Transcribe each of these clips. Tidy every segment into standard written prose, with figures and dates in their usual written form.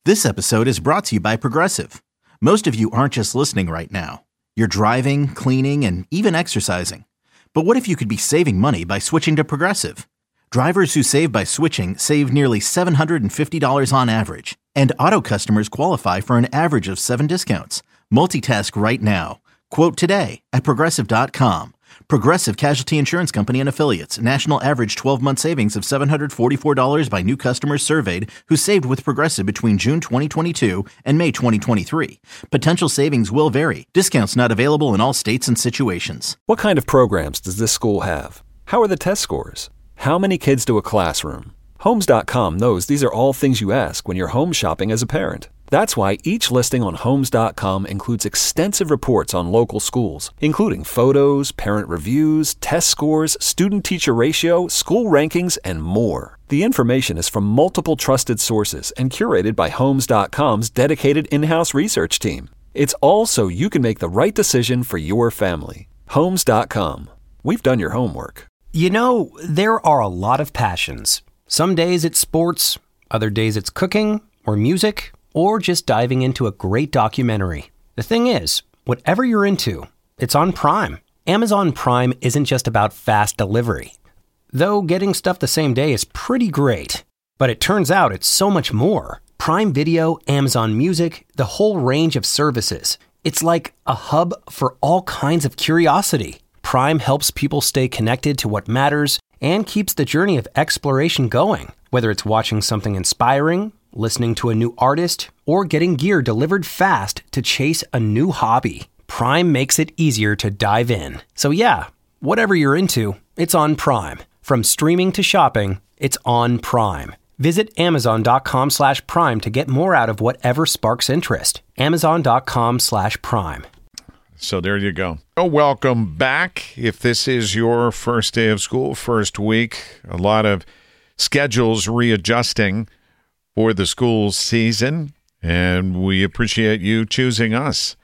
This episode is brought to you by Progressive. Most of you aren't just listening right now. You're driving, cleaning, and even exercising. But what if you could be saving money by switching to Progressive? Drivers who save by switching save nearly $750 on average. And auto customers qualify for an average of 7 discounts. Multitask right now. Quote today at Progressive.com. Progressive Casualty Insurance Company and Affiliates. National average 12-month savings of $744 by new customers surveyed who saved with Progressive between June 2022 and May 2023. Potential savings will vary. Discounts not available in all states and situations. What kind of programs does this school have? How are the test scores? How many kids do a classroom? Homes.com knows these are all things you ask when you're home shopping as a parent. That's why each listing on Homes.com includes extensive reports on local schools, including photos, parent reviews, test scores, student-teacher ratio, school rankings, and more. The information is from multiple trusted sources and curated by Homes.com's dedicated in-house research team. It's all so you can make the right decision for your family. Homes.com. We've done your homework. You know, there are a lot of passions. Some days it's sports, other days it's cooking or music, or just diving into a great documentary. The thing is, whatever you're into, it's on Prime. Amazon Prime isn't just about fast delivery. Though getting stuff the same day is pretty great. But it turns out it's so much more. Prime Video, Amazon Music, the whole range of services. It's like a hub for all kinds of curiosity. Prime helps people stay connected to what matters and keeps the journey of exploration going. Whether it's watching something inspiring, listening to a new artist, or getting gear delivered fast to chase a new hobby, Prime makes it easier to dive in. So yeah, whatever you're into, it's on Prime. From streaming to shopping, it's on Prime. Visit Amazon.com/Prime to get more out of whatever sparks interest. Amazon.com/Prime. So there you go. Oh, welcome back. If this is your first day of school, first week, a lot of schedules readjusting for the school season, and we appreciate you choosing us.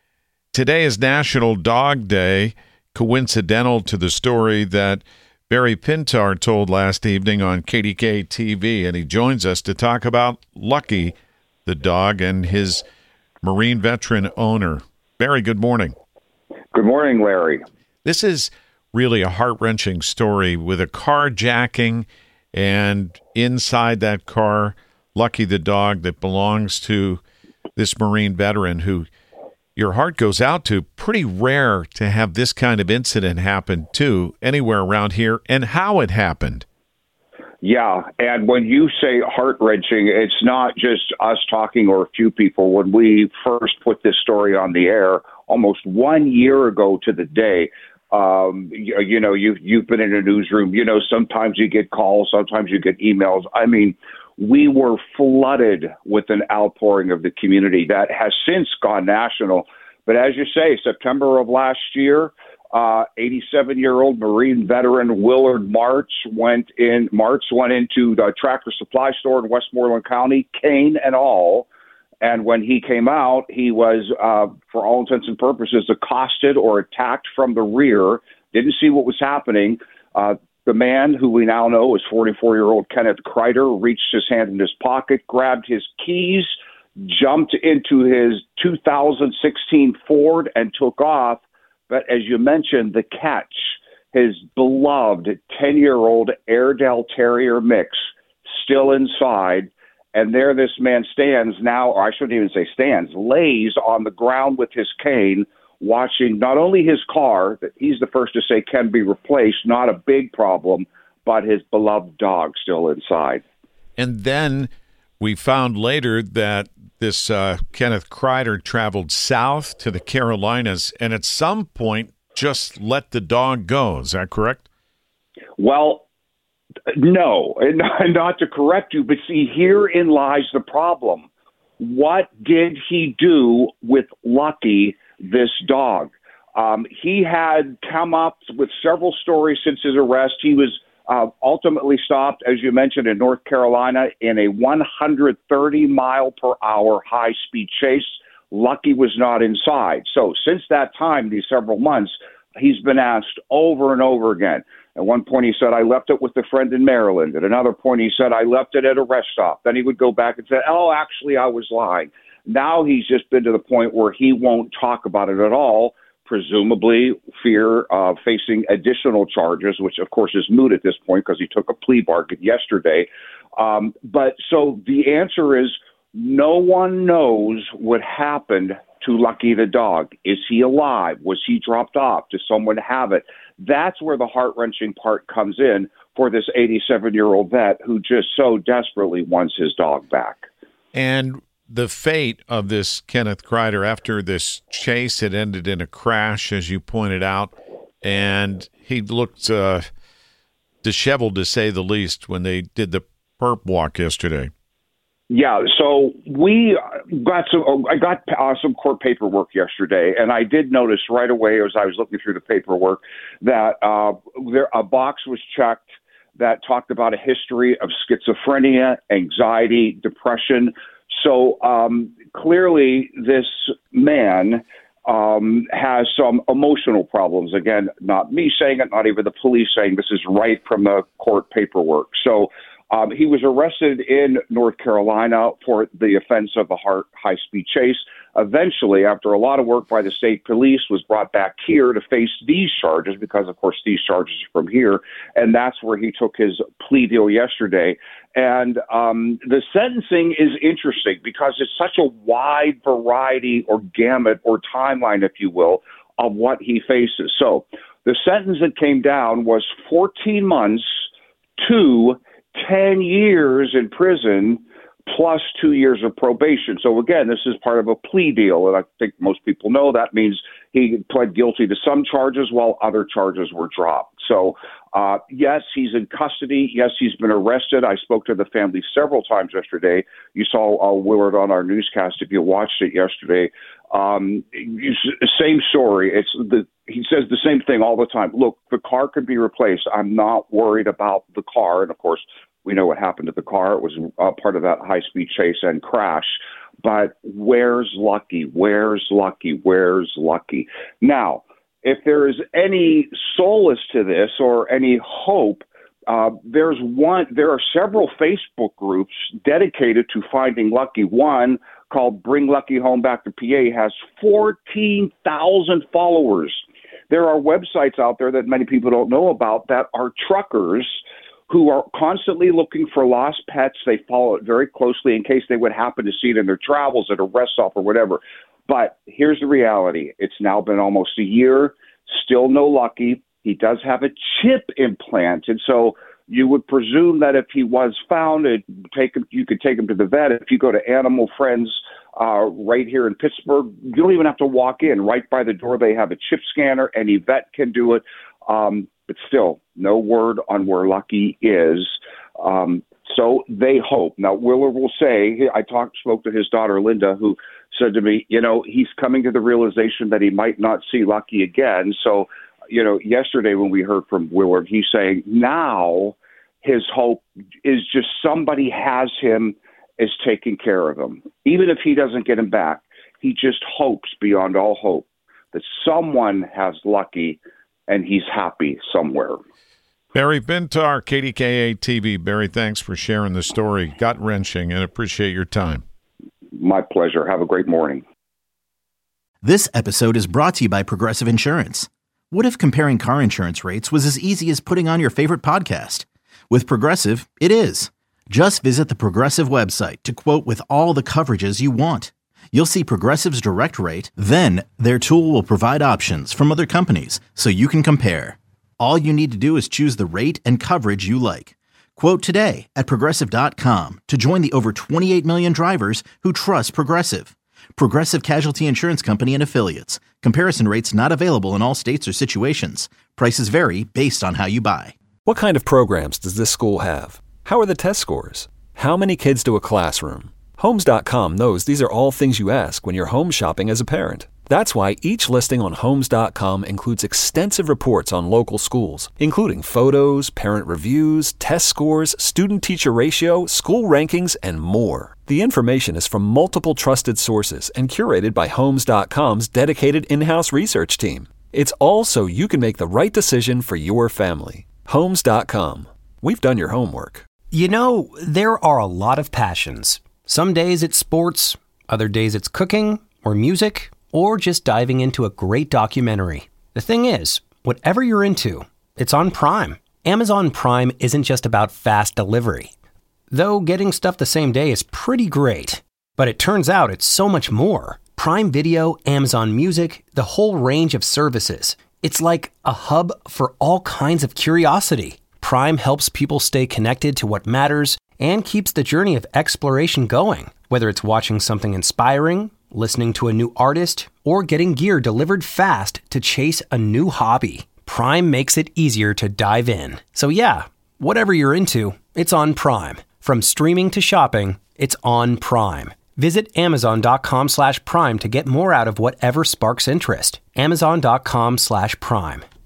Today is National Dog Day, coincidental to the story that Barry Pintar told last evening on KDK TV, and he joins us to talk about Lucky, the dog, and his Marine veteran owner. Barry, good morning. Good morning, Larry. This is really a heart-wrenching story with a carjacking, and inside that car, Lucky the dog that belongs to this Marine veteran who your heart goes out to. Pretty rare to have this kind of incident happen, too, anywhere around here, and how it happened. Yeah, and when you say heart-wrenching, it's not just us talking or a few people. When we first put this story on the air almost 1 year ago to the day, you've been in a newsroom. You know, sometimes you get calls, sometimes you get emails. I mean, we were flooded with an outpouring of the community that has since gone national. But as you say, September of last year, 87-year-old Marine veteran Willard Martz went into the Tractor Supply store in Westmoreland County, cane and all. And when he came out, he was, for all intents and purposes, accosted or attacked from the rear. Didn't see what was happening. The man, who we now know is 44-year-old Kenneth Kreider, reached his hand in his pocket, grabbed his keys, jumped into his 2016 Ford, and took off. But as you mentioned, the catch, his beloved 10-year-old Airedale Terrier mix, still inside. And there this man stands now, or I shouldn't even say stands, lays on the ground with his cane, watching not only his car, that he's the first to say can be replaced, not a big problem, but his beloved dog still inside. And then we found later that this Kenneth Kreider traveled south to the Carolinas and at some point just let the dog go. Is that correct? Well, no, and not to correct you, but see, herein lies the problem. What did he do with Lucky, this dog? He had come up with several stories since his arrest. He was ultimately stopped, as you mentioned, in North Carolina in a 130-mile-per-hour high-speed chase. Lucky was not inside. So since that time, these several months, he's been asked over and over again, At one point, he said, I left it with a friend in Maryland. At another point, he said, I left it at a rest stop. Then he would go back and say, oh, actually, I was lying. Now he's just been to the point where he won't talk about it at all, presumably fear of facing additional charges, which, of course, is moot at this point because he took a plea bargain yesterday. But so the answer is no one knows what happened to Lucky the dog. Is he alive? Was he dropped off? Does someone have it? That's where the heart-wrenching part comes in for this 87-year-old vet who just so desperately wants his dog back. And the fate of this Kenneth Kreider after this chase, it ended in a crash, as you pointed out, and he looked disheveled, to say the least, when they did the perp walk yesterday. Yeah, so I got some court paperwork yesterday, and I did notice right away as I was looking through the paperwork that a box was checked that talked about a history of schizophrenia, anxiety, depression. So clearly this man has some emotional problems. Again, not me saying it, not even the police saying this is right from the court paperwork. So he was arrested in North Carolina for the offense of a high-speed chase. Eventually, after a lot of work by the state police, was brought back here to face these charges because, of course, these charges are from here. And that's where he took his plea deal yesterday. And the sentencing is interesting because it's such a wide variety or gamut or timeline, if you will, of what he faces. So the sentence that came down was 14 months to 10 years in prison plus 2 years of probation. So again, this is part of a plea deal. And I think most people know that means he pled guilty to some charges while other charges were dropped. So yes, he's in custody. Yes, he's been arrested. I spoke to the family several times yesterday. You saw Willard on our newscast if you watched it yesterday. Same story. He says the same thing all the time. Look, the car could be replaced. I'm not worried about the car. And of course, we know what happened to the car. It was part of that high-speed chase and crash. But where's Lucky? Where's Lucky? Where's Lucky? Now, if there is any solace to this or any hope, there are several Facebook groups dedicated to finding Lucky. One called Bring Lucky Home Back to PA has 14,000 followers. There are websites out there that many people don't know about that are truckers who are constantly looking for lost pets. They follow it very closely in case they would happen to see it in their travels at a rest stop or whatever. But here's the reality. It's now been almost a year, still no Lucky. He does have a chip implant, and so you would presume that if he was found, you could take him to the vet. If you go to Animal Friends right here in Pittsburgh, you don't even have to walk in. Right by the door, they have a chip scanner. Any vet can do it. But still, no word on where Lucky is. So they hope. Now, Willard will say, I spoke to his daughter, Linda, who said to me, he's coming to the realization that he might not see Lucky again. So, yesterday when we heard from Willard, he's saying now his hope is just somebody has him, is taking care of him. Even if he doesn't get him back, he just hopes beyond all hope that someone has Lucky and he's happy somewhere. Barry Bintar, KDKA TV. Barry, thanks for sharing the story. Gut-wrenching, and appreciate your time. My pleasure. Have a great morning. This episode is brought to you by Progressive Insurance. What if comparing car insurance rates was as easy as putting on your favorite podcast? With Progressive, it is. Just visit the Progressive website to quote with all the coverages you want. You'll see Progressive's direct rate, then their tool will provide options from other companies so you can compare. All you need to do is choose the rate and coverage you like. Quote today at Progressive.com to join the over 28 million drivers who trust Progressive. Progressive Casualty Insurance Company and Affiliates. Comparison rates not available in all states or situations. Prices vary based on how you buy. What kind of programs does this school have? How are the test scores? How many kids do a classroom? Homes.com knows these are all things you ask when you're home shopping as a parent. That's why each listing on Homes.com includes extensive reports on local schools, including photos, parent reviews, test scores, student-teacher ratio, school rankings, and more. The information is from multiple trusted sources and curated by Homes.com's dedicated in-house research team. It's all so you can make the right decision for your family. Homes.com. We've done your homework. You know, there are a lot of passions. Some days it's sports, other days it's cooking or music, or just diving into a great documentary. The thing is, whatever you're into, it's on Prime. Amazon Prime isn't just about fast delivery. Though getting stuff the same day is pretty great. But it turns out it's so much more. Prime Video, Amazon Music, the whole range of services. It's like a hub for all kinds of curiosity. Prime helps people stay connected to what matters and keeps the journey of exploration going. Whether it's watching something inspiring, listening to a new artist, or getting gear delivered fast to chase a new hobby, Prime makes it easier to dive in. So yeah, whatever you're into, it's on Prime. From streaming to shopping, it's on Prime. Visit Amazon.com/Prime to get more out of whatever sparks interest. Amazon.com/Prime.